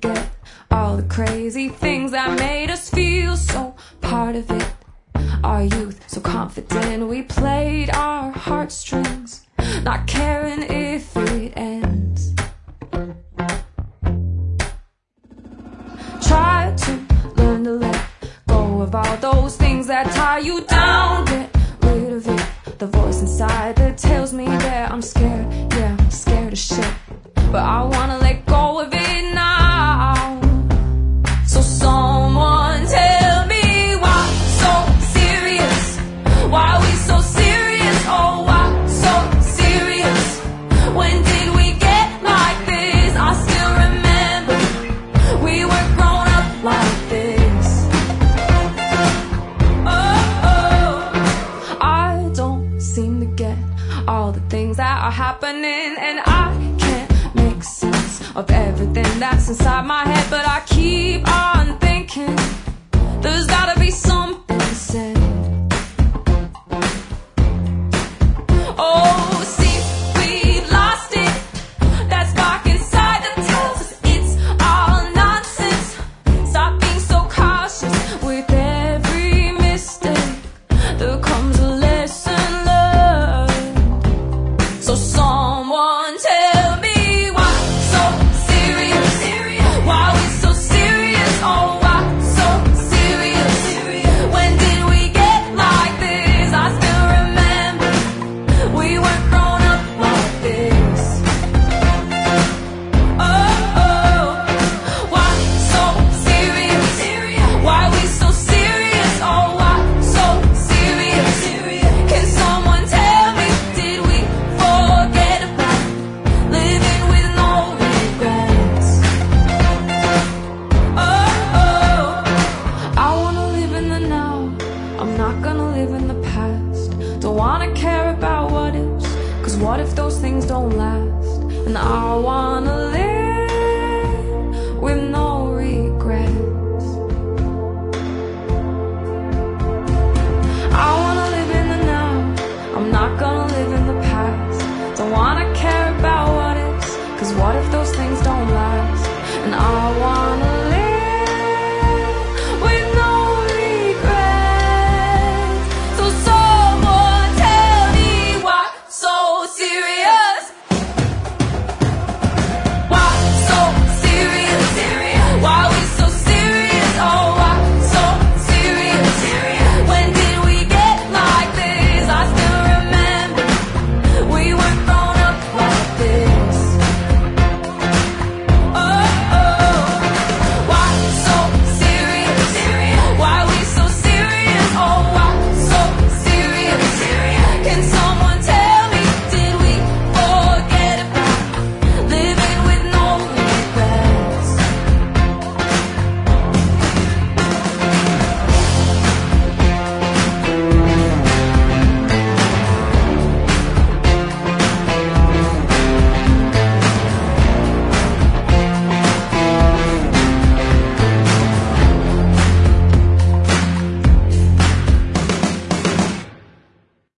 forget all the crazy things that made us feel so part of it. Our youth, so confident, we played our heartstrings, not caring if it ends. Try to learn to let go of all those things that tie you down. Get rid of it, the voice inside that tells me that I'm scared. Yeah, I'm scared of shit, but I wanna let go of it now. So someone tell me why so serious? Why are we so serious? Oh, why so serious? When did we get like this? I still remember we were grown up like this. Oh, I don't seem to get all the things that are happening, and I can't make sense of everything that's inside my head, but I keep on thinking there's gotta be something said. Oh, see, we've lost it. That spark inside that tells us it's all nonsense. Stop being so cautious. With every mistake there comes a lesson learned. So someone tell me why so serious? Why are we so serious? Oh, why so serious? When did we get like this? I still remember we weren't grown up like this. Oh, why so serious? Why are we so serious? Oh, why so serious? Can someone tell me, did we forget about living with no regrets? Oh, I wanna live in the now. I'm not gonna live in the past. Don't wanna care about what ifs, 'cause what if those things don't last? And I wanna live